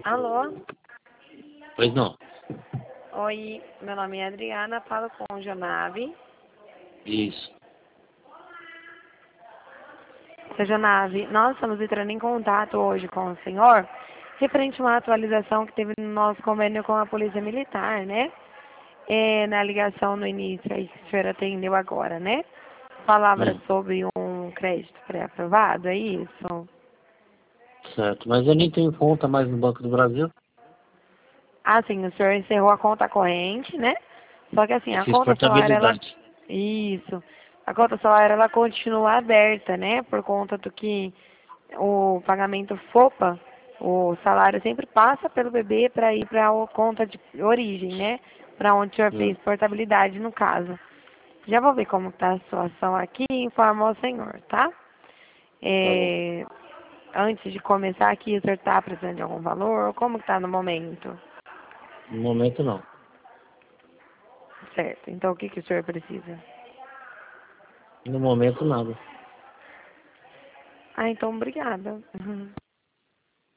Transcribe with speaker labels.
Speaker 1: Alô?
Speaker 2: Pois não.
Speaker 1: Oi, meu nome é Adriana, falo com o Jonave.
Speaker 2: Isso.
Speaker 1: Seu Jonave, nós estamos entrando em contato hoje com o senhor referente a uma atualização que teve no nosso convênio com a Polícia Militar, né? Na ligação no início aí que o senhor atendeu agora, né? Falava sobre um crédito pré-aprovado, é isso?
Speaker 2: Certo. Mas eu nem tenho conta mais no Banco do Brasil.
Speaker 1: Ah, sim, o senhor encerrou a conta corrente, né? Só que assim,
Speaker 2: Eu
Speaker 1: a
Speaker 2: fiz
Speaker 1: conta salário, ela...
Speaker 2: portabilidade.
Speaker 1: Isso. A conta salário, ela continua aberta, né? Por conta do que o pagamento FOPA, o salário sempre passa pelo bebê para ir para a conta de origem, né? Para onde o senhor fez portabilidade, no caso. Já vou ver como está a situação aqui e informo ao senhor, tá?
Speaker 2: Tá bom.
Speaker 1: Antes de começar aqui, o senhor está precisando de algum valor? Como está no momento?
Speaker 2: No momento não.
Speaker 1: Certo. Então, o que o senhor precisa?
Speaker 2: No momento nada.
Speaker 1: Ah, então, obrigada. Uhum.